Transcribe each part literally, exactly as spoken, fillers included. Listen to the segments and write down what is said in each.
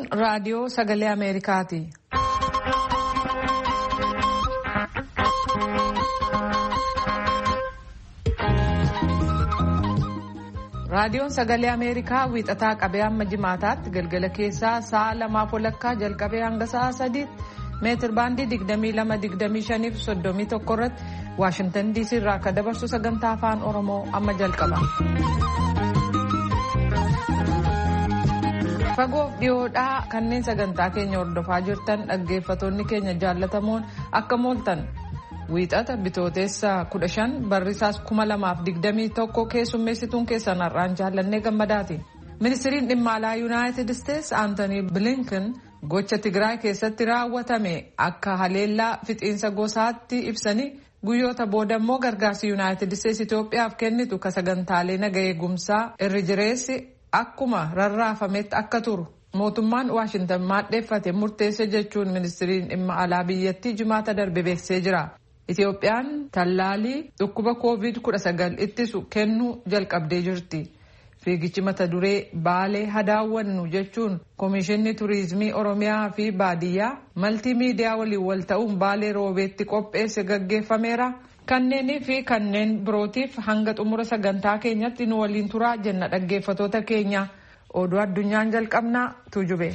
raadiyoo sagalee Ameerikaati. Raadiyoon sagalee Ameerikaa wiixataa qabee hamma jimaataatti galgala keessaa sa'a lamaaf walakkaa jalqabee hanga sa'a sadiitti meetir baandii digdamii lama digdamii shanii fi soddomii tokko irratti Waashingtan D C irraa akka dabarsu sagantaa afaan Oromoo amma jalqaba. Fagoof dhiyoodhaa kanneen sagantaa keenya hordofaa jirtan dhaggeeffattoonni keenya jaallatamoon akka mooltan. Wiixata bitooteessa kudha shan barrisaas kuma lamaaf digdamii tokko keessummeessituun keessan har'aan jaallannee gammadaati. Ministiriin dhimma alaa Yuunaayitid Isteetsi Aantanii Bilinken gocha Tigraay keessatti raawwatame akka haleellaa fixiinsa gosaatti ibsanii guyyoota booda immoo gargaarsi Yuunaayitid Isteetsi Itoophiyaaf kennitu ka sagantaalee naga eegumsaa irri jireessi akkuma rarraafametti akka turu mootummaan Waashintan maadheeffate murteesse jechuun ministiriin dhimma alaa biyyattii jimaata darbe beeksisee jira. Itoophiyaan tallaalii dhukkuba koovid kudha sagal ittisu kennuu jalqabdee jirti. Fiigichi mata duree Baalee hadaawwannu jechuun Komishinni Turiizimii Oromiyaa fi Baadiyyaa maltiimiidiyaa waliin wal ta'uun Baalee Roobeetti qopheesse gaggeeffameera. Kanneenii fi kanneen birootiif hanga xumura sagantaa keenyatti nu waliin turaa jenna dhaggeeffattoota keenya. Oduu addunyaan jalqabnaa Tuujube.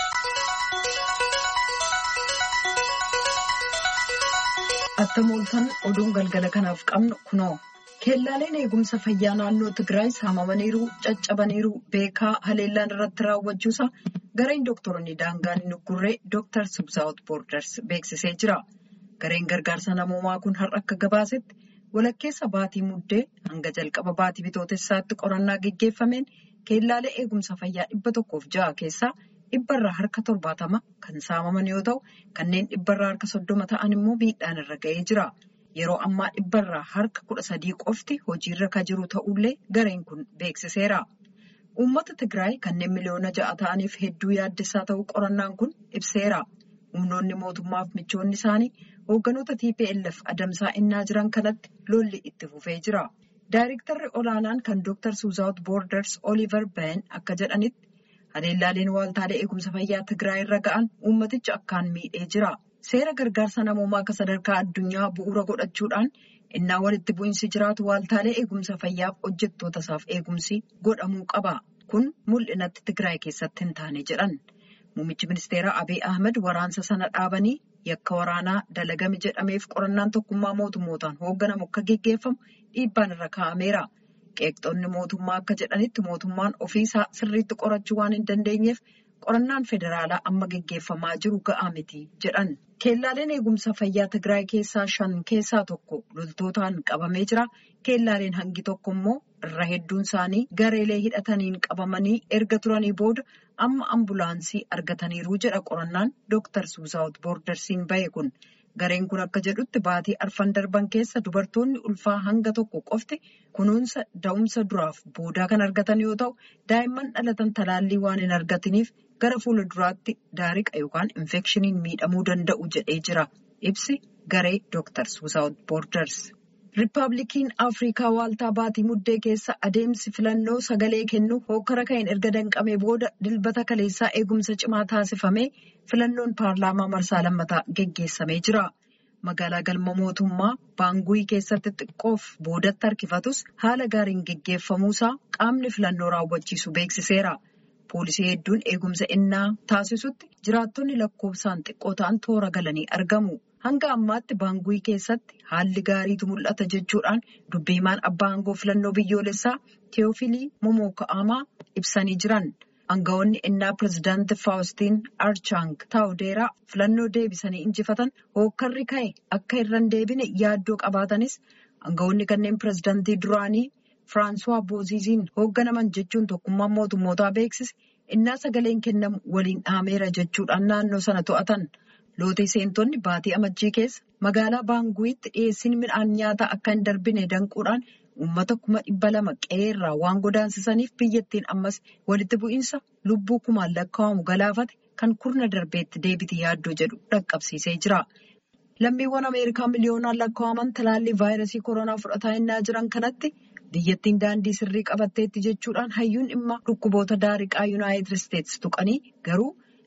Attamooltan oduun galgala kanaaf qabnu kunoo keellaaleen eegumsa fayyaa naannoo Tigraay saamamaniiru caccabaniiru beekaa haleellaan irratti raawwachuusa gareen doktoroonni daangaan hin uggurree Dooktar Subsaawut Boorders beeksisee jira. Gareen gargaarsa namoomaa kun har'a akka gabaasetti walakkeessa baatii muddee hanga jalqaba baatii bitootessaatti qorannaa gaggeeffameen keellaalee eegumsa fayyaa dhibba tokkoof ja'a keessaa dhibbarraa harka torbaatama kan saamaman yoo ta'u kanneen dhibbarraa harka soddoma ta'an immoo miidhaan irra ga'ee jira. Yeroo ammaa dhibbarraa harka kudha sadii qofti hojiirra ka jiru ta'ullee gareen kun beeksiseera. Uummata Tigraay kanneen miliyoona ja'a ta'aniif hedduu yaaddessaa ta'uu qorannaan kun ibseera. Humnoonni mootummaaf michoonni isaanii hoogganoota T P L F adamsaa innaa jiran kanatti lolli itti fufee jira. Daayirektarri olaanaan kan Dooktar Subsaawut Boorders Oliver Ben akka jedhanitti haleellaaleen waaltaalee eegumsa fayyaa Tigraay irra ga'an uummaticha akkaan miidhee jira. Seera gargaarsa namoomaa akka sadarkaa addunyaa bu'uura godhachuudhaan innaa walitti bu'iinsi jiraatu waaltaalee eegumsa fayyaaf hojjettoota isaaf eegumsi godhamuu qaba. Kun mul'inatti Tigraay keessatti hin taane jedhan. Muummichi ministeeraa Abiy Ahmed waraansa sana dhaabanii yakka waraanaa dalagame jedhameef qorannaan tokkummaa mootummootaan hoogganamu akka geggeeffamu dhiibbaan irra kaa'ameera. Qeeqxoonni mootummaa akka jedhanitti mootummaan ofiisaa sirriitti qorachuu waan hin dandeenyeef qorannaan federaalaa amma geggeeffamaa jiru ga'aa miti jedhan. Keellaaleen eegumsa fayyaa Tigraay keessaa shan keessaa tokko loltootaan qabamee jira. Keellaaleen hangi tokko immoo irra hedduun isaanii gareelee hidhataniin qabamanii erga turanii booda amma ambulaansii argataniiru jedha qorannaan Dooktar Subsaawut Boordersiin bahe kun. Gareen kun akka jedhutti baatii arfan darban keessa dubartoonni ulfaa hanga tokko qofti kunuunsa da'umsa duraaf boodaa kan argatan yoo ta'u daa'imman dhalatan talaallii waan hin argatiniif gara fuula duraatti daariqa yookaan infekshiniin miidhamuu danda'u jedhee jira. Ibsi garee Dooktar Subsaawut Boorders. Riippaabilikiin Afrikaa waaltaa baatii muddee keessa adeemsi filannoo sagalee kennu hokkara ka'een erga danqamee booda dilbata kaleessaa eegumsa cimaa taasifamee filannoon paarlaamaa marsaa lammataa geggeessamee jira. Magaalaa galma mootummaa Baanguuyi keessatti xiqqoof boodatti harkifatus haala gaariin geggeeffamuusaa qaamni filannoo raawwachiisu beeksiseera. Poolisii hedduun eegumsa innaa taasisutti jiraattonni lakkoofsaan xiqqoo ta'an toora galanii argamu. Hanga ammaatti Baanguuyi keessatti haalli gaariitu mul'ata jechuudhaan dubbii himaan abbaa aangoo filannoo biyyoolessaa Teofilii Momoka'amaa ibsanii jiran. Aangawoonni innaa pirezidaantii Faawustiin Archaang Taawudeeraa filannoo deebisanii injifatan hookkarri ka'e akka irra hin deebine yaaddoo qabaatanis aangawoonni kanneen pirezidaantii duraanii Firaansuwaa Booziziin hoogganaman jechuun tokkummaan mootummootaa beeksise innaa sagaleen kennamu waliin dhaameera jechuudhaan naannoo sana to'atan. Lootee seentonni baatii amajjii keessa magaalaa Baanguuyitti dhiyeessiin midhaan nyaataa akka hin darbine danquudhaan uummata kuma dhibba lama qe'eerraa waan godaansisaniif biyyattiin ammas walitti bu'iinsa lubbuu kumaan lakkaa'amu galaafate kan kurna darbeetti deebiti yaaddoo jedhu dhaqqabsiisee jira. Lammiiwwan Ameerikaa miliyoonaan lakkaa'aman talaallii vaayirasii koronaa fudhataa innaa jiran kanatti biyyattiin daandii sirrii qabatteetti jechuudhaan hayyuun dhimma dhukkuboota daariqaa Yuunaayitid Isteetsi tuqanii garuu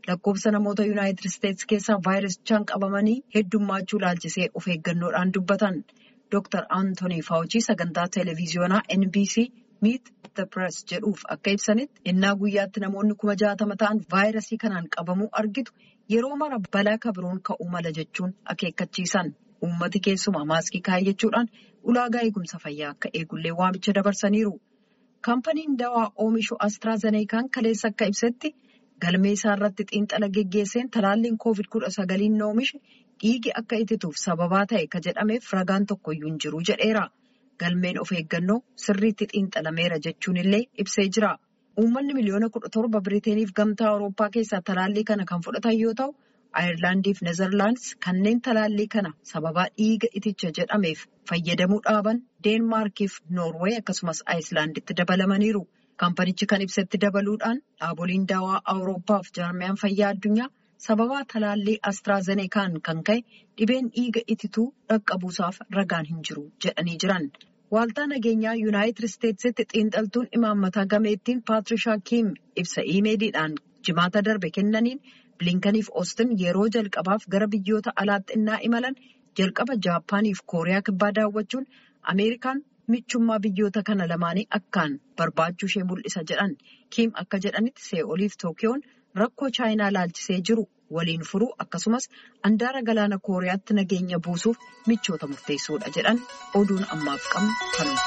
lakkoofsa namoota Yuunaayitid Isteetsi keessaa vaayirasichaan qabamanii heddummaachuu laalchisee of eeggannoodhaan dubbatan. Dooktar Antoonii Faawuchii sagantaa televiziyoonaa N B C Meet the Press jedhuuf akka ibsanitti innaa guyyaatti namoonni kuma jaatama ta'an vaayirasii kanaan qabamuu argitu yeroo mara balaa kabiroon ka'uu mala jechuun akeekkachiisan. Uummati keessumaa maaskii kaayyachuudhaan ulaagaa eegumsa fayyaa akka eegullee waamicha dabarsaniiru. Kaampaniin dawaa oomishu AstraZenekaan kaleessa akka ibsetti galmee isaa irratti xiinxala geggeesseen talaalliin koovid kudha sagaliin oomishe dhiigi akka itituuf sababaa ta'e ka jedhameef ragaan tokkoyyuu hin jiru jedheera. Galmeen of eeggannoo sirriitti xiinxalameera jechuun illee ibsee jira. Uummanni miliyoona kudha torba Biriiteeniif gamtaa Awurooppaa keessaa talaallii kana kan fudhatan yoo ta'u, Ayirlaandiif Nezerlaandis kanneen talaallii kana sababaa dhiiga iticha jedhameef fayyadamuu dhaaban Deenmaarkiif Noorweey akkasumas Ayislaanditti dabalamaniiru. Kaampanichi kan ibsetti dabaluudhaan dhaaboliin dawaa Awurooppaaf jaarmiyaan fayyaa addunyaa sababaa talaallii AstraZenekaan kan ka'e dhibeen dhiiga itituu dhaqqabuusaaf ragaan hin jiru jedhanii jiran. Waaltaa nageenyaa Yuunaayitid Isteetsitti xiinxaltuun imaammataa gameettiin Paatrishaa Kiim ibsa iimeeliidhaan jimaata darbe kennaniin Bilinkaniif Oostin yeroo jalqabaaf gara biyyoota alaatti innaa imalan jalqaba Jaappaaniif Kooriyaa kibbaa daawwachuun Ameerikaan michummaa biyyoota kana lamaanii akkaan barbaachuu ishee mul'isa jedhan. Kiim akka jedhanitti See'ooliif Tookiyoon rakkoo Chaayinaa laalchisee jiru waliin furuu akkasumas andaara galaana Kooriyaatti nageenya buusuuf michoota murteessuudha jedhan. Oduun ammaaf qabnu kanuma.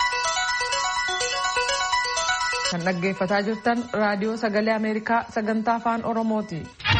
Kan dhaggeeffataa jirtan raadiyoo sagalee Ameerikaa sagantaa afaan Oromooti.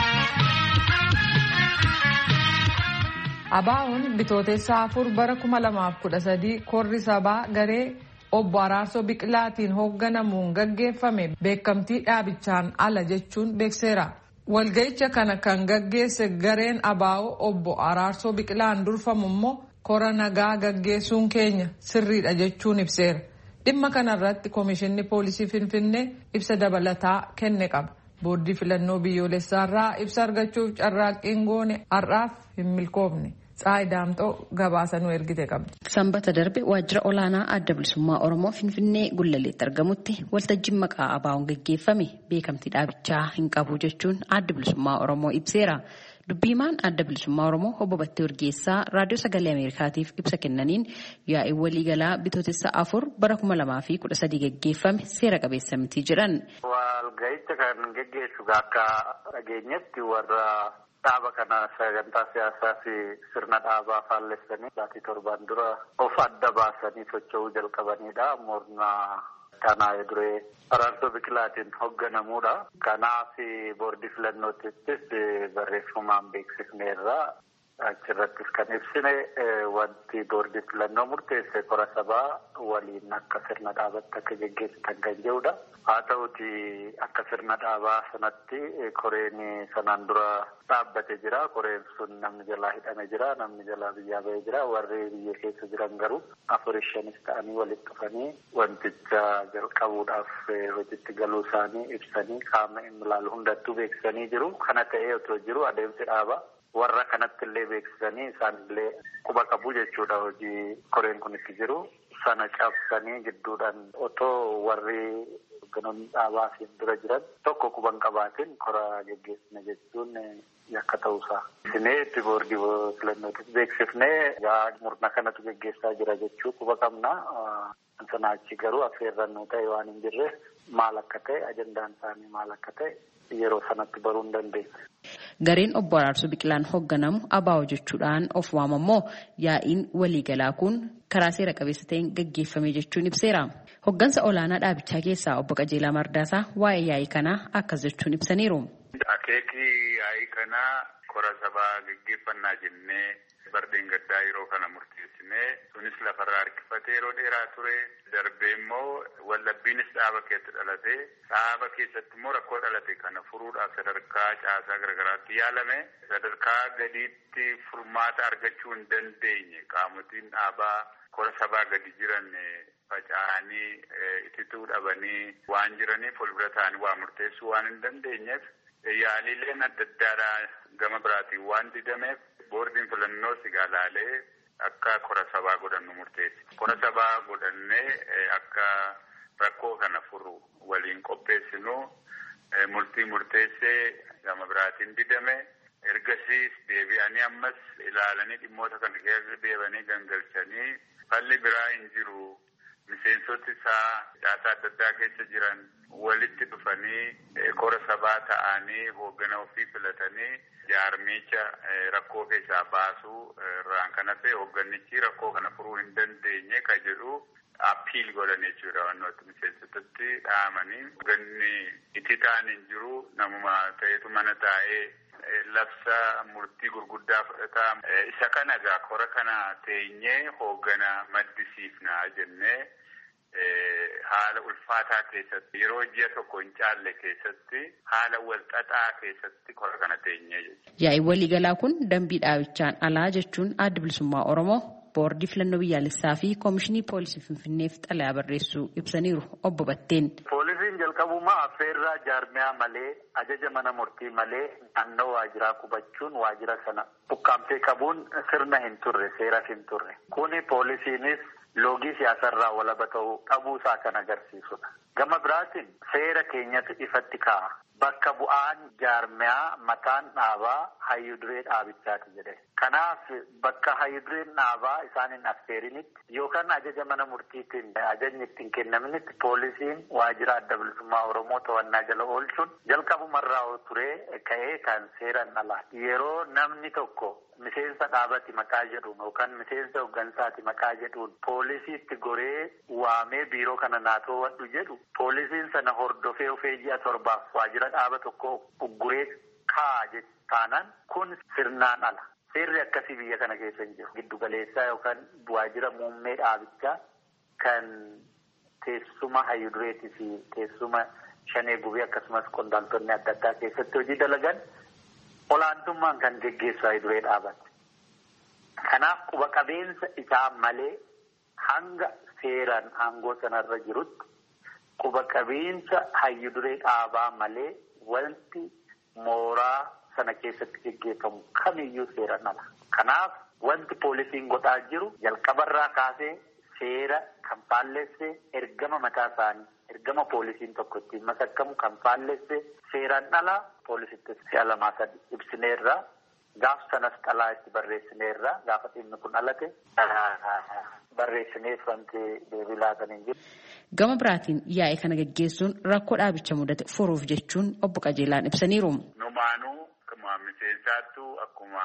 Abaa'oon bitootessa afur bara kuma lamaaf kudha sadii korri sabaa garee obbo Araarsoo Biqilaatiin hoogganamuun gaggeeffame beekamtii dhaabichaan ala jechuun beekseera. Walga'icha kana kan gaggeesse gareen Abaa'oo obbo Araarsoo Biqilaan durfamu immoo kora nagaa gaggeessuun keenya sirriidha jechuun ibseera. Dhimma kanarratti Komishinni Poolisii Finfinnee ibsa dabalataa kenne qaba. Boordii filannoo biyyoolessaarraa ibsa argachuuf carraaqqiin goone har'aaf hin milkoofne. Tsaayi Daamxoo gabaasanuu ergite qabdi. Sanbata darbe waajjira olaanaa adda bilisummaa Oromoo Finfinnee Gullaleetti argamutti waltajjiin maqaa Abaa'oon gaggeeffame beekamtii dhaabichaa hin qabu jechuun adda bilisummaa Oromoo ibseera. Dubbiimaan adda bilisummaa Oromoo obbo Battee Urgeessaa raadiyoo sagalee Ameerikaatiif ibsa kennaniin yaa'ii waliigalaa bitootessa afur bara kuma lamaa fi kudha sadii gaggeeffame seera qabeessa miti jedhan. Walga'icha kan gaggeessu akka dhageenyetti warra dhaaba kana sagantaa siyaasaa fi sirna dhaabaa faallessanii baatii torbaan dura of adda baasanii socho'uu jalqabanidha. Morna kanaa duree Araarsoo Biqilaatiin hoogganamuudha. Kanaaf boordii filannootis barreeffamaan beeksifneerra. Achirrattis kan ibsine wanti boordii filannoo murteesse kora sabaa waliin akka sirna dhaabatti akka gaggeessitan kan jedhudha. Haa ta'uti akka sirna dhaabaa sanatti koreen sanaan dura dhaabbate jira. Koreen sun namni jalaa hidhame jira. Namni jalaa biyyaa bahee jira. Warri biyya keessa jiran garuu afur shanis ta'anii walitti dhufanii wanticha jalqabuudhaaf hojiitti galuu isaanii ibsanii qaama ilaalu hundattuu beeksisanii jiru. Kana ta'ee otoo jiru adeemsi dhaabaa warra kanatti illee beeksisanii isaan illee quba qabu jechuudha. Hojii koreen kun itti jiru sana cabsanii gidduudhaan otoo warri hogganoonni dhaabaa fi dura jiran tokko quban qabaatiin kora geggeessina jechuun yakka ta'uusaa. Isinee itti boordii filannootis beeksifnee yaa murna kanatu geggeessaa jira jechuu quba qabna. Sana achi garuu affeerrannoo ta'e waan hin jirre maal akka ta'e ajandaan isaanii maal akka ta'e yeroo sanatti baruu hin dandeenya. Gareen obbo Araarsoo Biqilaan hoogganamu Abaa'oo jechuudhaan of waamammoo yaa'iin waliigalaa kun karaa seera qabeessa ta'een gaggeeffame jechuun ibseera. Hoggansa olaanaa dhaabichaa keessaa obbo Qajeelaa Mardaasaa waa'ee yaa'ii kanaa akkas jechuun ibsaniiru. Akeekii yaa'ii kanaa kora sabaa gaggeeffannaa jennee bardeen gaddaa yeroo kana murteessinee sunis lafarraa harkifatee yeroo dheeraa ture. Darbee immoo wallabbiinis dhaaba keessatti dhalate dhaaba keessatti immoo rakkoo dhalate kana furuudhaaf sadarkaa caasaa garaagaraatti yaalame sadarkaa gadiitti furmaata argachuu hin dandeenye qaamotiin dhaabaa kora sabaa gadi jiran faca'anii itituu dhabanii waan jiraniif walbira ta'anii waa murteessuu waan hin dandeenyeef yaalileen adda addaadhaa gama biraatiin waan didameef boordiin filannoo sigaalaalee akka kora sabaa godhannu murteessi. Kora sabaa godhannee akka rakkoo kana furu waliin qopheessinu murtii murteessee gama biraatiin didame. Ergasiis deebi'anii ammas ilaalanii dhimmoota kana keessa deebanii gangalchanii falli biraa hin jiru. Miseensoti isaa caasaa adda addaa keessa jiran walitti dhufanii kora sabaa ta'anii hooggana ofii filatanii jaarmicha rakkoo keessaa baasuu irraan kan hafe hoogganichi rakkoo kana furuu hin dandeenye kan jedhu appiil godhan jechuudha. Wantoota miseensotatti dhaamanii hoogganni itti ta'an hin jiru namuma ta'etu mana taa'ee labsa murtii gurguddaa fudhataa isa kana egaa kora kana teenyee hooggana maddisiifnaa jennee haala ulfaataa keessatti yeroo ji'a tokko hin caalle keessatti haala walxaxaa keessatti kora kana teenyee jechuudha. Yaa'ii waliigalaa kun dambii dhaabichaan alaa jechuun Adda Bilisummaa Oromoo boordii filannoo biyyaalessaa fi koomishinii poolisii Finfinneef xalayaa barreessuu ibsaniiru obbo Batteen. Poolisiin jalqabumaa affeerraa jaarmiyaa malee ajaja mana murtii malee naannoo waajiraa qubachuun waajira sana bukkaamtee qabuun sirna hin turre seeras hin turre. Kuni poolisiinis loogii siyaasarraa walaba ta'uu dhabuusaa kan agarsiisudha. Gama biraatiin seera keenyatti ifatti kaa'a. Bakka bu'aan jaarmiyaa mataan dhaabaa hayyuduree dhaabichaati jedhe. Kanaaf bakka hayyudureen dhaabaa isaan hin affeerinitti yookaan ajaja mana murtiitiin ajajni ittiin kennaminitti poolisiin waajira Adda Bilisummaa Oromoo to'annaa jala oolchuun jalqabumarraa turee ka'ee kan seeran alaa. Yeroo namni tokko miseensa dhaabati maqaa jedhuun yookaan miseensa hooggansaati maqaa jedhuun poolisiitti goree waamee biiroo kana naatoo wadhu jedhu poolisiin sana hordofee ofee ji'a torbaaf waajira dhaaba tokko ugguree kaa taanaan kun sirnaan ala. Seerri akkasii biyya kana keessa hin jiru. Giddu galeessaa yookaan waajira muummee dhaabichaa kan teessuma hayyudureetii fi teessuma shanee gubee akkasumas qondaaltonni adda addaa keessatti hojii dalagan olaantummaan kan geggeessu hayyuduree dhaabate. Kanaaf quba qabeensa isaa malee hanga seeraan aangoo sanarra jirutti quba qabeensa hayyuduree dhaabaa malee wanti mooraa sana keessatti geggeeffamu kamiyyuu seeraan ala. Kanaaf wanti poolisiin godhaa jiru jalqabarraa kaasee seera kan faallessee ergama mataa isaanii ergama poolisiin tokko ittiin masakkamu kan faallessee seeraan ala poolisitti si'a lamaa sadi ibsineerra gaaf sanas xalaa itti barreessineerra gaafa dhimmi kun alate barreessineef wanti deebii laatan hin jiru. Gama biraatiin yaa'ii kana gaggeessuun rakkoo dhaabicha mudate furuuf jechuun obbo Qajeelaan ibsaniiru. Numaanuu akkuma miseensaattu akkuma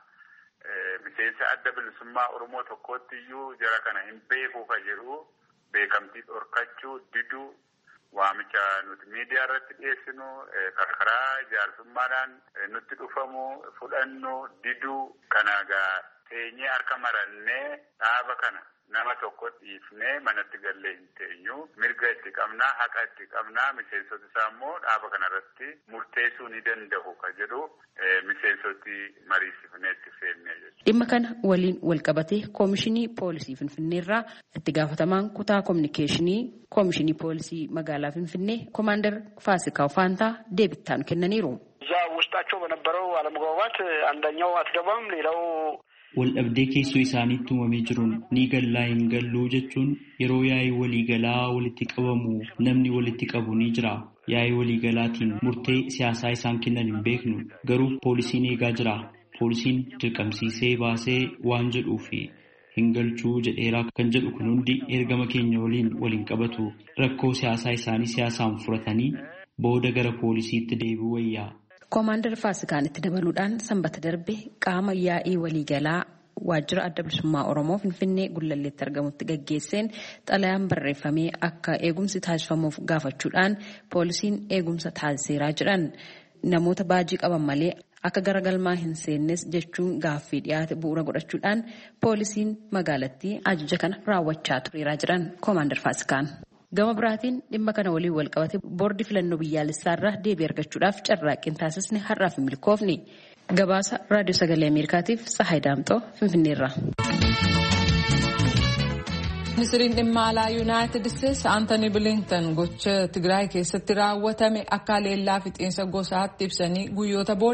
miseensa Adda Bilisummaa Oromoo tokkootti iyyuu jara kana hin beekuu ka jedhu beekamtii dhorkachuu diduu waamicha nuti miidiyaa irratti dhiyeessinu karaa jaarsummaadhaan nutti dhufamu fudhannu diduu kana egaa teenyee harka marannee dhaaba kana nama tokko dhiifnee manatti gallee hin teenyu mirga itti qabnaa haqa itti qabnaa miseensoti isaa immoo dhaaba kanarratti murteessuu ni danda'u ka jedhu miseensoti mariisifnee itti feennee jechuudha. Dhimma kana waliin walqabatee koomishinii poolisii Finfinneerraa itti gaafatamaan kutaa koominikeeshinii koomishinii poolisii magaalaa Finfinnee ኮማንደር ፋሲካው ፋንታ deebittaan kennaniiru. እዛ ውስጣቸው በነበረው አለመግባባት አንደኛው አትገባም ሌላው waldhabdee keessoo isaaniitti uumamee jiruun ni gallaa hin galluu jechuun yeroo yaa'ii waliigalaa walitti qabamu namni walitti qabu ni jira. Yaa'ii waliigalaatiin murtee siyaasaa isaan kennan hin beeknu garuu poolisiin eegaa jira. Poolisiin dirqamsiisee baasee waan jedhuu fi hin galchuu jedheeraa kan jedhu kun hundi ergama keenya waliin waliin qabatu rakkoo siyaasaa isaanii siyaasaan furatanii booda gara poolisiitti deebi'u wayyaa. Koomaandar Faasikaan itti dabaluudhaan sanbata darbe qaama yaa'ii waliigalaa waajjira Adda Bilisummaa Oromoo Finfinnee Gullalleetti argamutti gaggeesseen xalayaan barreeffamee akka eegumsi taasifamuuf gaafachuudhaan poolisiin eegumsa taasiseeraa jedhan namoota baajii qaban malee akka garagalmaa hin seennes jechuun gaaffii dhiyaate bu'uura godhachuudhaan poolisiin magaalattii ajaja kana raawwachaa tureeraa jedhan Koomaandar Faasikaan. Gama biraatiin dhimma kana waliin wal qabate boordii filannoo biyyaalessaarraa deebii argachuudhaaf carraaqqiin taasisne har'aaf hin milkoofne. Gabaasa raadiyoo sagalee Ameerikaatiif Tsahaay Daamxoo Finfinneerraa. Ministiriin dhimma alaa Yuunaayitid Isteetsi Aantanii Bilinkan gocha Tigraay keessatti raawwatame akka leellaa fixiinsa gosaatti ibsanii guyyoota booda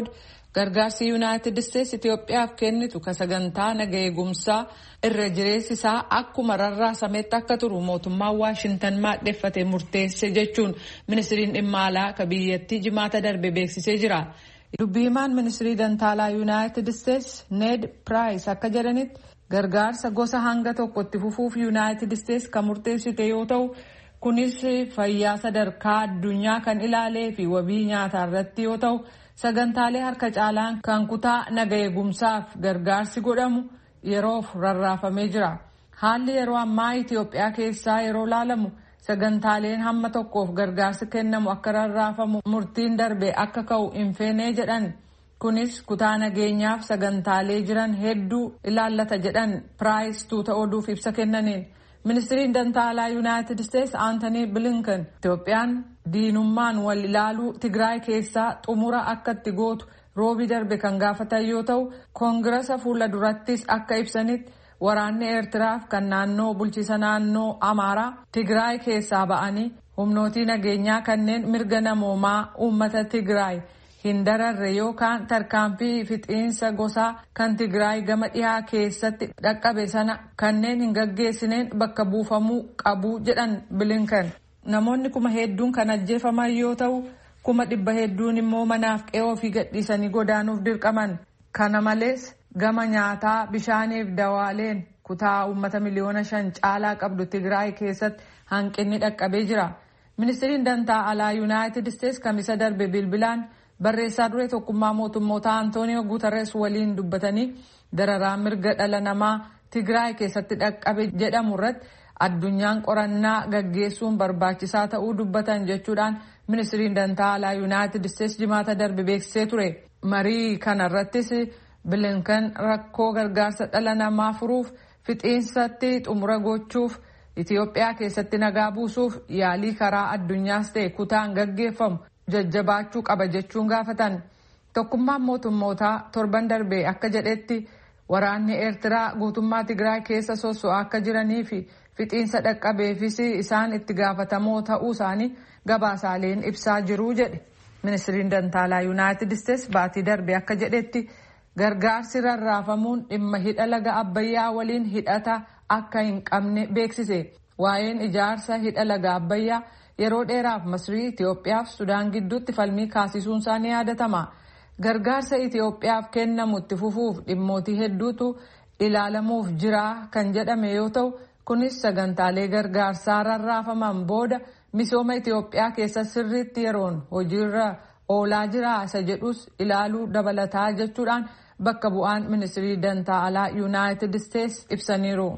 gargaarsi Yuunaayitid Isteetsi Itoophiyaaf kennitu ka sagantaa naga eegumsaa irra jireessi isaa akkuma rarraasametti akka turu mootummaan Waashintan maadheffate murteesse jechuun ministiriin dhimma alaa ka biyyattii jimaata darbe beeksisee jira. Dubbii himaan ministirii dantaalaa Yuunaayitid Isteetsi Ned Price akka jedhanitti gargaarsa gosa hanga tokkotti fufuuf Yuunaayitid Isteetsi kan murteessite yoo ta'u kunis fayyaa sadarkaa addunyaa kan ilaalee fi wabii nyaataa irratti yoo ta'u sagantaalee harka caalaan kan kutaa naga eegumsaaf gargaarsi godhamu yeroof rarraafamee jira. Haalli yeroo ammaa Itoophiyaa keessaa yeroo laalamu sagantaaleen hamma tokkoof gargaarsi kennamu akka rarraafamu murtiin darbe akka ka'u hin feene jedhan. Kunis kutaa nageenyaaf sagantaalee jiran hedduu ilaallata jedhan Price tuuta oduuf ibsa kennaniin. Ministiriin dantaalaa Yuunaayitid Isteetsi Aantanii Bilinkan Itoophiyaan diinummaan wal ilaaluu Tigraay keessaa xumura akka itti gootu roobii darbe kan gaafatan yoo ta'u koongirasa fuula durattis akka ibsanitti waraanni Eertiraaf kan naannoo bulchiisa naannoo Amaaraa Tigraay keessaa ba'anii humnootii nageenyaa kanneen mirga namoomaa uummata Tigraay hin dararre yookaan tarkaanfii fixiinsa gosaa kan Tigraay gama dhihaa keessatti dhaqqabe sana kanneen hin gaggeessineen bakka buufamuu qabu jedhan Bilinkan. Namoonni kuma hedduun kan ajjeefaman yoo ta'u kuma dhibba hedduun immoo manaaf qe'ee ofii gadhiisanii godaanuuf dirqaman. Kana malees gama nyaataa bishaaniif dawaaleen kutaa uummata miliyoona shan caalaa qabdu Tigraay keessatti hanqinni dhaqqabee jira. Ministiriin dantaa alaa Yuunaayitid Isteetsi kamisa darbe bilbilaan barreessaa duree tokkummaa mootummoota Antooniyoo Guutarrees waliin dubbatanii dararaa mirga dhala namaa Tigraay keessatti dhaqqabe jedhamu irratti addunyaan qorannaa gaggeessuun barbaachisaa ta'uu dubbatan jechuudhaan ministiriin dantaa alaa Yuunaayitid Isteetsi jimaata darbe beeksisee ture. Marii kanarrattis Bilinkan rakkoo gargaarsa dhala namaa furuuf fixiinsatti xumura gochuuf Itoophiyaa keessatti nagaa buusuuf yaalii karaa addunyaas ta'e kutaan gaggeeffamu jajjabaachuu qaba jechuun gaafatan. Tokkummaan mootummootaa torban darbe akka jedhetti waraanni Eertiraa guutummaa Tigraay keessa sosso'aa akka jiranii fi fixiinsa dhaqqabeefis isaan itti gaafatamoo ta'uu isaanii gabaasaaleen ibsaa jiru jedhe. Ministiriin dantaalaa Yuunaayitid Isteetsi baatii darbe akka jedhetti gargaarsi rarraafamuun dhimma hidha laga Abbayyaa waliin hidhata akka hin qabne beeksise. Waa'een ijaarsa hidha laga Abbayyaa yeroo dheeraaf Masrii, Itoophiyaaf Sudaan gidduutti falmii kaasisuun isaa ni yaadatama. Gargaarsa Itoophiyaaf kennamu itti fufuuf dhimmootii hedduutu ilaalamuuf jira kan jedhame yoo ta'u kunis sagantaalee gargaarsaa rarraafaman booda misooma Itoophiyaa keessa sirriitti yeroon hojiirra oolaa jira isa jedhus ilaaluu dabalataa jechuudhaan bakka bu'aan ministirii dantaa alaa Yuunaayitid Isteetsi ibsaniiru.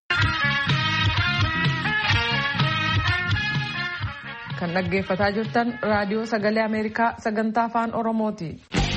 Kan dhaggeeffataa jirtan raadiyoo sagalee Ameerikaa sagantaa afaan Oromooti.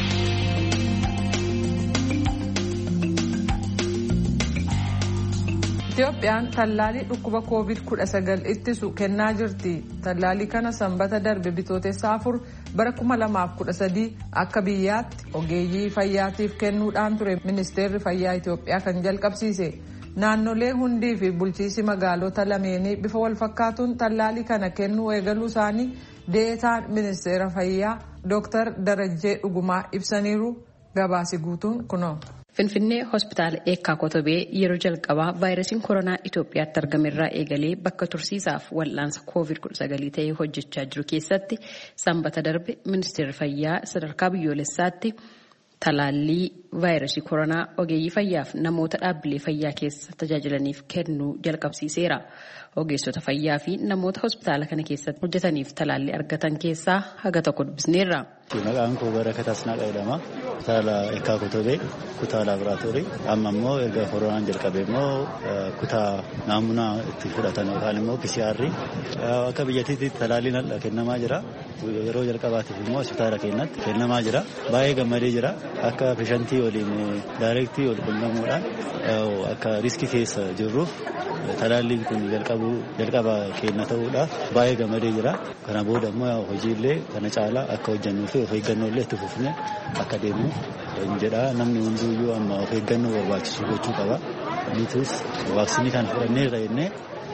Itoophiyaan tallaalii dhukkuba koovid kudha sagal ittisu kennaa jirti. Tallaalii kana sanbata darbe bitootessa afur bara kuma lamaaf kudha sadii akka biyyaatti ogeeyyii fayyaatiif kennuudhaan ture ministeerri fayyaa Itoophiyaa kan jalqabsiise. Naannolee hundii fi bulchiisi magaalota lameenii bifa wal fakkaatuun tallaalii kana kennuu eegaluu isaanii deetaan ministeera fayyaa Dooktar Darajjee Dhugumaa ibsaniiru. Gabaasi guutuun kunoo. Finfinnee hospitaala Eekkaa Kotobee yeroo jalqabaa vaayirasiin koronaa Itoophiyaatti argamerraa eegalee bakka tursiisaaf wal'aansa koovid kudha sagalii ta'ee hojjechaa jiru keessatti sanbata darbe ministeerri fayyaa sadarkaa biyyoolessaatti talaallii vaayirasii koronaa ogeeyyii fayyaaf namoota dhaabbilee fayyaa keessa tajaajilaniif kennuu jalqabsiiseera. Ogeessota fayyaa fi namoota hospitaala kana keessatti hojjetaniif talaallii argatan keessaa haga tokko dubbisneerra. Maqaan koo Barakat Asnaaqaa jedhama. Hospitaala Eekkaa Kotobee kutaa laaboraatoorii. Amma immoo erga koronaan jalqabe immoo kutaa naamunaa itti fudhatan yookaan immoo P C R akka biyyattiitti talaalliin kennamaa jira. Yeroo jalqabaatiif immoo hospitaala keenyatti kennamaa jira. Baay'ee gammadee jira. Akka peeshantii waliin daayirektii wal quunnamuudhaan akka riskii keessa jirruuf talaalliin kun jalqaba keenya ta'uudhaaf baay'ee gammadee jira. Kana booda immoo hojiilee kana caalaa akka hojjennuu fi of eeggannoo illee itti fufnee akka deemnu jedha. Namni hunduyyuu amma of eeggannoo barbaachisu gochuu qaba. Nutis vaaksinii kana fudhannee jennee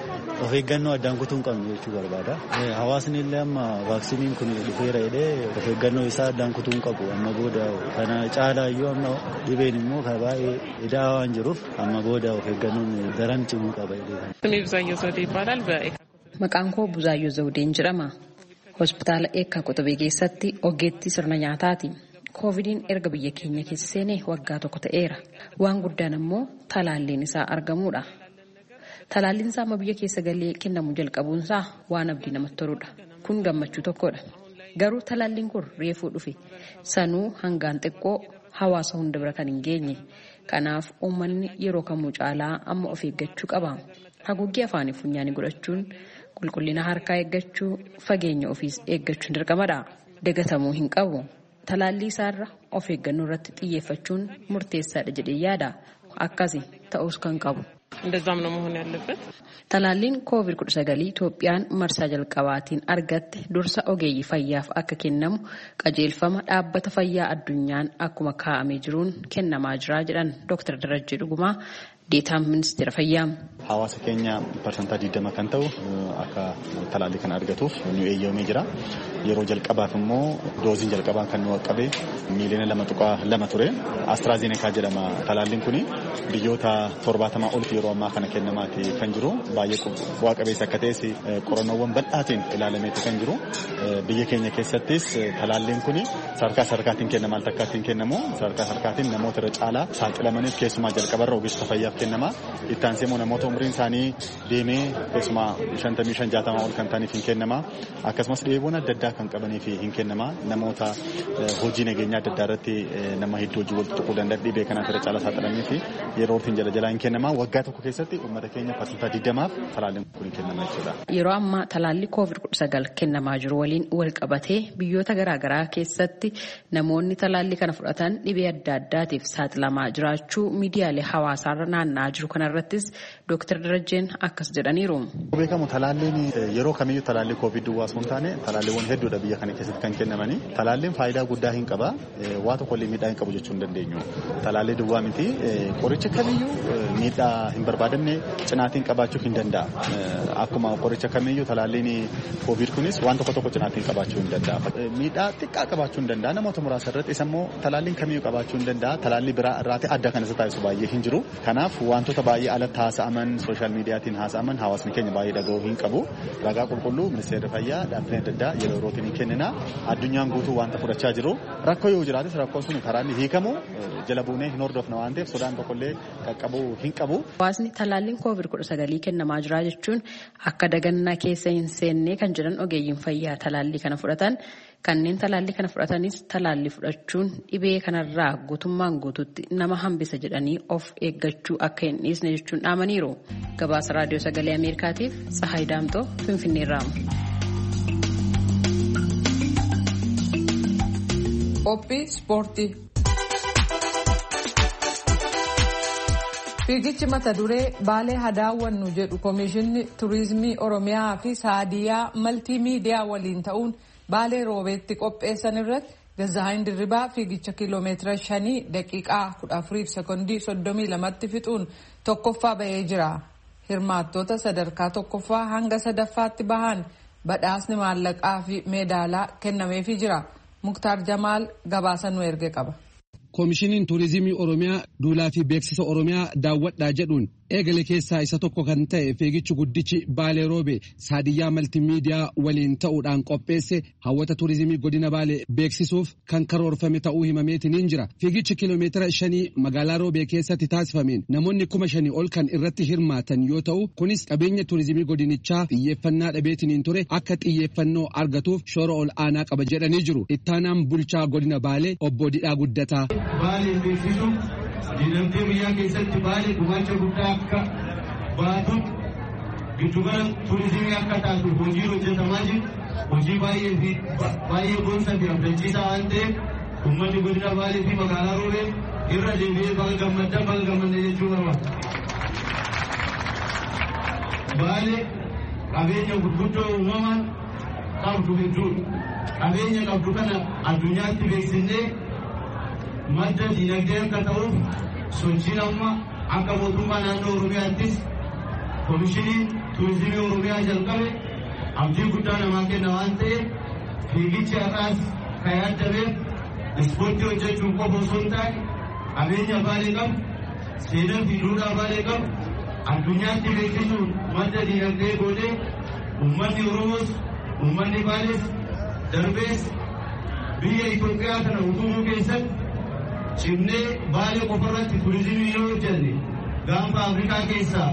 of eeggannoo addaan kutuu hin qabnu jechuu barbaada. Hawaasni illee amma vaaksiniin kun dhufeera jedhee of eeggannoo isaa addaan kutuu hin qabu amma booda kana caalaa iyyuu amma dhibeen immoo kan baay'ee idaa waan jiruuf amma booda of eeggannoon daran cimuu qaba jedhee. Buzaayyoo Zawdee ይባላል። Maqaan koo Buzaayyoo Zawdeen jedhama. Hospitaala Eekkaa Qotobee keessatti ogeettii sirna nyaataati. Koovidiin erga biyya keenya keessa seenee waggaa tokko ta'eera. Waan guddaan immoo talaalliin isaa argamuudha. Talaalliin isaa amma biyya keessa galee kennamu jalqabuunsaa waan abdii namatti toludha. Kun gammachuu tokkodha. Garuu talaalliin kun reefuu dhufe. Sanuu hangaan xiqqoo hawaasa hunda bira kan hin geenye. Kanaaf uummanni yeroo kamuu caalaa amma of eeggachuu qaba. Haguuggii afaanii funyaanii godhachuun, qulqullina harkaa eeggachuu, fageenya ofiis eeggachuun dirqamadha. Dagatamuu hin qabu. Talaallii isaarra of eeggannoo irratti xiyyeeffachuun murteessaadha jedhee yaada. Akkasi ta'us kan qabu. እንደዛም ነው መሆን ያለበት. Talaalliin koovid kudha sagal Itoophiyaan marsaa jalqabaatiin argatte dursa ogeeyyii fayyaaf akka kennamu qajeelfama dhaabbata fayyaa addunyaan akkuma kaa'amee jiruun kennamaa jira jedhan Dooktar Darajjee Dhugumaa deetaan ministeera fayyaa. Hawaasa keenya parsantaa digdama kan ta'u akka talaallii kana argatuuf nu eeyyamamee jira. Yeroo jalqabaaf immoo dooziin jalqabaan kan nu qabe miiliyoona lama tuqaa lama ture. AstraZeneca jedhama talaalliin kuni biyyoota torbaatamaa olitti yeroo ammaa kana kennamaati kan jiru. Baay'ee bu'aa qabeessa akka ta'es qorannoowwan bal'aatiin ilaalameeti kan jiru. Biyya keenya keessattis talaalliin kuni sadarkaa sadarkaatiin kennama al takkaattiin kennamu. Sadarkaa sadarkaatiin namoota irra caalaa saaxilamaniif keessumaa jalqabarra ogeessota fayyaaf kennama. Itti aansee immoo namoota umriin isaanii deemee keessumaa shantamii shan jaatamaa ol kan ta'aniif hin kennama. Akkasumas dhibeewwan adda addaa kan qabaniif hin kennama. Namoota hojii nageenyaa adda addaa irratti nama hedduu hojii walitti tuquu danda'an dhibee kanaaf irra caalaa saaxilamanii fi yeroo ittiin jala jalaa hin kennama. Waggaa tokko keessatti uummata keenya parsantaa digdamaaf talaalliin kun kennama jechuudha. Yeroo ammaa talaallii koovid kudha sagal kennamaa jiru waliin wal qabatee biyyoota garaagaraa keessatti namoonni talaallii kana fudhatan dhibee adda addaatiif saaxilamaa jiraachuu miidiyaalee hawaasaarra naanna'aa jiru kanarrattis Dooktar Darajjeen akkas jedhaniiru. Beekamu talaalliin yeroo kamiyyuu talaallii koovid duwwaa osoo hin taane talaalliiwwan hedduudha biyya kana keessatti kan kennamanii. Talaalliin faayidaa guddaa hin qaba. Waa tokkollee miidhaa hin qabu jechuu hin dandeenyu. Talaallii duwwaa miti qoricha kamiyyuu miidhaa hin barbaadamne cinaatiin qabaachuu hin danda'a. Akkuma qoricha kamiyyuu talaalliin koovid kunis waan tokko tokko cinaatiin qabaachuu hin danda'a. Miidhaa xiqqaa qabaachuu hin danda'a. Namoota muraasa irratti isa immoo talaalliin kamiyyuu qabaachuu hin danda'a. Talaallii biraa irraati adda kan isa taasisu baay'ee hin jiru. Kanaaf wantoota baay'ee alatti haasa'aman sooshaal miidiyaatiin haasa'aman hawaasni keenya baay'ee dhaga'uu hin qabu. Ragaa qulqulluu ministeerri fayyaa dhaabbileen adda addaa yeroo yerootiin hin kennina. Addunyaan guutuu wanta fudhachaa jiru. Rakkoo yoo jiraates rakkoon sun karaa inni hiikamu jala buunee hin hordofna waan ta'eef sodaan tokkollee qaqqabuu hin qabu. Hawaasni talaalliin koovid kudha sagalii kennamaa jira jechuun akka dagannaa keessa hin seenne kan jedhan ogeeyyiin fayyaa talaallii kana fudhatan. Kanneen talaallii kana fudhatanis talaallii fudhachuun dhibee kanarraa guutummaan guututti nama hambisa jedhanii of eeggachuu akka hin dhiisne jechuun dhaamaniiru. Gabaasa raadiyoo sagalee Ameerikaatiif Tsahaay Daamtoo Finfinneerraa. Qophii ispoortii. Fiigichi mata duree Baalee haa daawwannu jedhu Komishinni Turiizimii Oromiyaa fi Saadiyaa Maltiimiidiyaa waliin ta'uun Baalee Roobeetti qopheessan irratti Gazaayin Dirribaa fiigicha kiiloomeetira shanii daqiiqaa kudha afuriif sekondii soddomii lamatti fixuun tokkoffaa bahee jira. Hirmaattoota sadarkaa tokkoffaa hanga sadaffaatti bahan badhaasni maallaqaa fi meedaalaa kennameefii jira. Muktaar Jamaal gabaasa nu erge qaba. Komishiniin Turiizimii Oromiyaa duulaa fi beeksisa Oromiyaa daawwadhaa jedhuun eegale keessaa isa tokko kan ta'e fiigichi guddichi Baalee Roobee Saadiyyaa Maltiimiidiyaa waliin ta'uudhaan qopheesse hawwata turiizimii godina Baalee beeksisuuf kan karoorfame ta'uu himameetiin jira. Fiigichi kiiloomeetira shanii magaalaa Roobee keessatti taasifameen namoonni kuma shanii ol kan irratti hirmaatan yoo ta'u kunis qabeenya turiizimii godinichaa xiyyeeffannaa dhabeetiin ture akka xiyyeeffannoo argatuuf shoora ol aanaa qaba jedhanii jiru. Ittaanaan bulchaa godina Baalee obbo Didhaa Guddataa. Baalee beeksisuun dinagdee biyyaa keessatti Baalee gumaacha guddaa akka baatuuf giddugala turizimii akka taatu hojii hojjetamaa jiru hojii baay'ee fi baay'ee boonsaa fi abdachiisaa waan ta'eef uummanni godina Baalee fi magaalaa Roobee irra deebi'ee baga gammaddan baga gammadne jechuu barbaada. Baalee qabeenya gurguddoo uumamaan qabdu jechuudha. Qabeenya qabdu kana addunyaatti beeksisnee madda dinagdee akka ta'uuf sochiin amma akka mootummaa naannoo Oromiyaattis komishiniin turizimii Oromiyaa jalqabe abdii guddaa namaa kenna waan ta'eef fiigichi har'aas kan yaadameef ispoortii hojjechuun qofa osoo hin taane qabeenya baalee qabu seenaa fi duudhaa baalee qabu addunyaatti beeksisuun madda diinagdee godhee uummanni Oromoos uummanni Baalees darbees biyya Itoophiyaa kana utubuu keessatti cimnee Baalee qofarratti turizimii yoo hojjenne gaanfa Afrikaa keessaa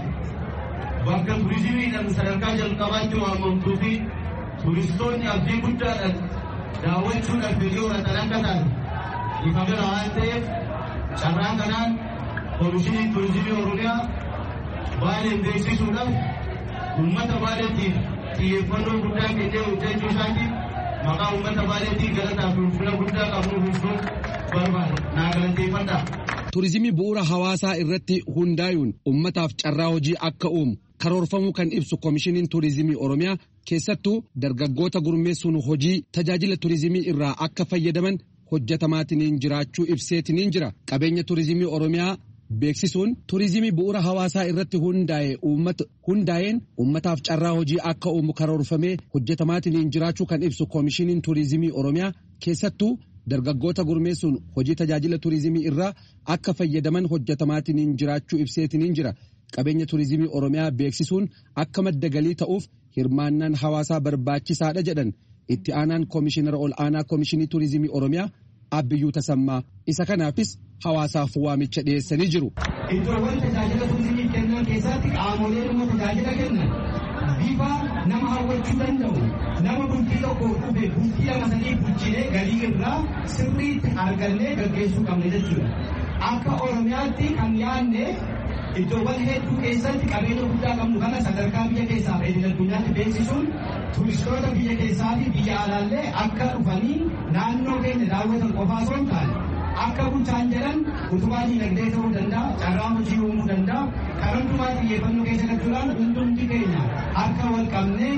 bakka turizimiidhaan sadarkaa jalqabaatti waamamtuu fi turistoonni abdii guddaadhaan daawwachuudhaaf fedhii horatan akka ta'an ifa gara waan ta'eef carraa kanaan Komishinii Turizimii Oromiyaa Baaleen beeksisuudhaaf uummata Baaleetiif xiyyeeffannoo guddaa kennee hojjechuu isaatiif maqaa uummata Baaleetiif galataa fi ulfina guddaa qabnu ibsuun barbaada. Naa galateeffadhaa. Turizimii bu'uura hawaasaa irratti hundaa'uun uummataaf carraa hojii akka uumu karoorfamuu kan ibsu Komishiniin Turizimii Oromiyaa keessattuu dargaggoota gurmeessuun hojii tajaajila turizimii irraa akka fayyadaman hojjetamaatiin jiraachuu ibseetiin jira. Qabeenya turizimii Oromiyaa beeksisuun turizimii bu'uura hawaasaa irratti hundaa'e uummata hundaa'een uummataaf carraa hojii akka uumu karoorfamee hojjetamaatiin jiraachuu kan ibsu Komishiniin Turizimii Oromiyaa keessattuu dargaggoota gurmeessuun hojii tajaajila turizimii irraa akka fayyadaman hojjetamaatiin jiraachuu ibseetiin jira. Qabeenya turizimii Oromiyaa beeksisuun akka madda galii ta'uuf hirmaannaan hawaasaa barbaachisaadha jedhan itti aanaan Komishinara ol aanaa Komishinii Turizimii Oromiyaa Abbiyyuu Tasammaa isa kanaafis hawaasaaf waamicha dhiyeessanii jiru. Iddoowwan tajaajila turizimii kennan keessatti qaamolee dhimma tajaajila kennan bifa nama hawwachuu danda'u nama bultii tokko dhufe bultii lama sadii bulchinee galii irraa sirriitti argannee gaggeessuu qabne jechuudha. Akka Oromiyaatti kan yaadne iddoowwan hedduu keessatti qabeenya guddaa qabnu kana sadarkaa biyya keessaa fi idil addunyaatti beeksisuun turistoota biyya keessaa fi biyya alaallee akka dhufanii naannoo keenya daawwatan qofaa osoo hin taane akka bulchaan jedhan utubaa diinagdee ta'uu danda'a, carraa hojii uumuu danda'a. Kan hundumaa xiyyeeffannoo keessa galchuudhaan hundumti keenya akka wal qabnee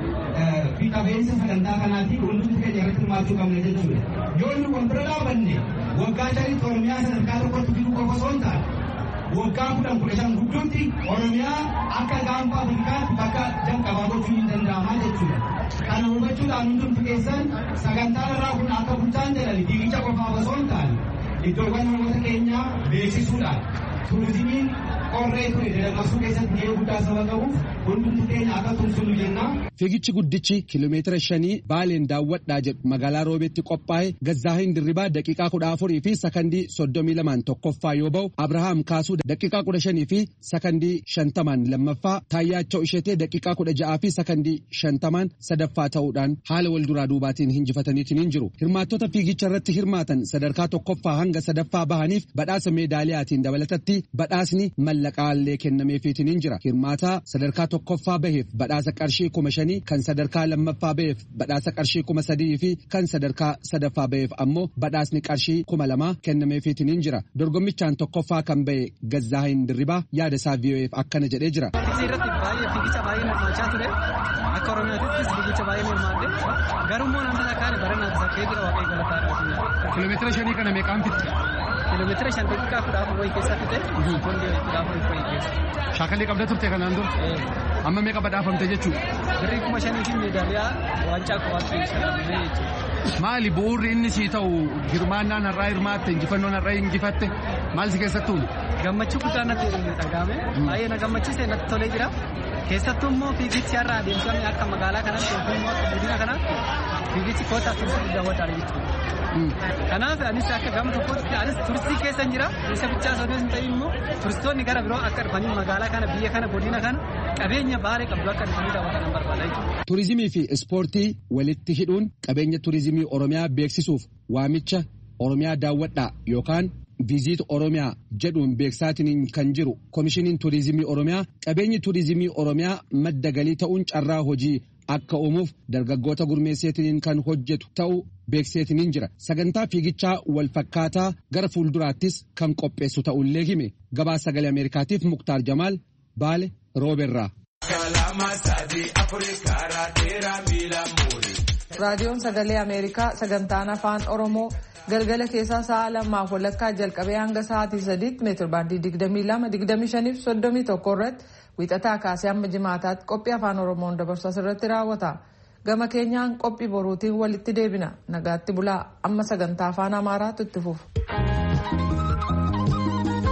fi qabeessa sagantaa kanaatti hundumti keenya irratti hirmaachuu qabna jechuudha. Yoo inni wal bira dhaabanne waggaa shanitti Oromiyaa sadarkaa tokkotti fiduu qofa osoo hin taane waggaa kudhan kudha shan gidduutti Oromiyaa akka gaanfa Afrikaatti bakka jalqabaa gochuun hin danda'ama jechuudha. Kana hubachuudhaan hundumti keessan sagantaan irraa kun akka bulchaan jedhan fiigicha qofaaf osoo hin taane iddoowwan namoota keenyaa beeksisuudhaan turizimiin qorree ture dadammaksuu keessatti gahee guddaa saba qabuuf hundumti keenya akka tumsinu jenna. Fiigichi guddichi kiiloomeetira shanii Baaleen daawwadhaa jedhu magaalaa Roobeetti qophaa'e Gazzaahin Dirribaa daqiiqaa kudha afurii fi sakandii soddomii lamaan tokkoffaa yoo ba'u Abrahaam Kaasuu daqiiqaa kudha shanii fi sakandii shantamaan lammaffaa Taayyaachoo Ishetee daqiiqaa kudha ja'aa fi sakandii shantamaan sadaffaa ta'uudhaan haala wal duraa duubaatiin injifataniitiin jiru. Hirmaattota fiigicha irratti hirmaatan sadarkaa tokkoffaa hanga sadaffaa bahaniif badhaasa meedaaliyaatiin dabalatatti badhaasni mallaqaallee kennameefiitiin jira. Hirmaataa sadarkaa tokkoffaa baheef badhaasa qarshii kuma shanii kan sadarkaa lammaffaa baheef badhaasa qarshii kuma sadii fi kan sadarkaa sadaffaa baheef ammoo badhaasni qarshii kuma lamaa kennameefiitiin jira. Dorgommichaan tokkoffaa kan bahe Gazzaahin Dirribaa yaada isaa V O F akkana jedhee jira. Irratti baay'ee fiigicha baay'ee hirmaachaa ture. Akka Oromiyaattis fiigicha baay'ee hirmaadde. Garummoo namni takkaan barannaa isa keetti waaqayyo galataa. Kiiloomeetira shanii kana meeqaan fitte? Kiiloomeetira shan daqiiqaa kudha afur wayii keessa fitte. Sekoondii kudha afur wayii keessa. Shaakallee qabda turte kanaan dura? Amma meeqa badhaafamte jechuudha? Birrii kuma shanii fi meedaaliyaa waancaa qofaatti shaakallee jechuudha. Maali bu'uurri inni sii ta'u hirmaannaan har'aa hirmaatte injifannoon har'aa injifatte maal si keessattuu? Gammachuu guddaa natti dhagahame baay'ee na gammachiise natti tolee jira. Keessattuu immoo fiigichi har'a adeemsifame akka magaalaa kanatti yookiin immoo akka godina kanaatti fiigichi kootaa turistii daawwataadha jechuudha. Kanaaf anis akka gama tokkotti anis turistii keessa jira. Isa bichaa osoo hin ta'in immoo turistoonni gara biroo akka dhufanii magaalaa kana biyya kana godina kana qabeenya baalee qabdu akka dhufanii daawwatan barbaada jechuudha. Turizimii fi ispoortii walitti hidhuun qabeenya turizimii Oromiyaa beeksisuuf waamicha Oromiyaa daawwadhaa yookaan viizit Oromiyaa jedhuun beeksaatiin kan jiru Komishiniin Turizimii Oromiyaa qabeenyi turizimii Oromiyaa madda galii ta'uun carraa hojii akka uumuuf dargaggoota gurmeesseetiin kan hojjetu ta'uu beekseetiin jira. Sagantaa fiigichaa wal fakkaataa gara fuulduraattis kan qopheessu ta'ullee hime. Gabaa sagalee Ameerikaatiif Muktaar Jamaal Baale Rooberraa. Raadiyoon Sagalee Ameerikaa sagantaan afaan Oromoo galgala keessaa sa'a lamaaf walakkaa jalqabee hanga sa'aatii sadiitti meetir baandii digdamii lama digdamii shaniif soddomii tokko irratti wiixataa kaasee hamma jimaataatti qophii afaan oromoon dabarsu asirratti raawwata. Gama keenyaan qophii boruutiin walitti deebina. Nagaatti bulaa amma sagantaa afaan amaaraatu itti fufu.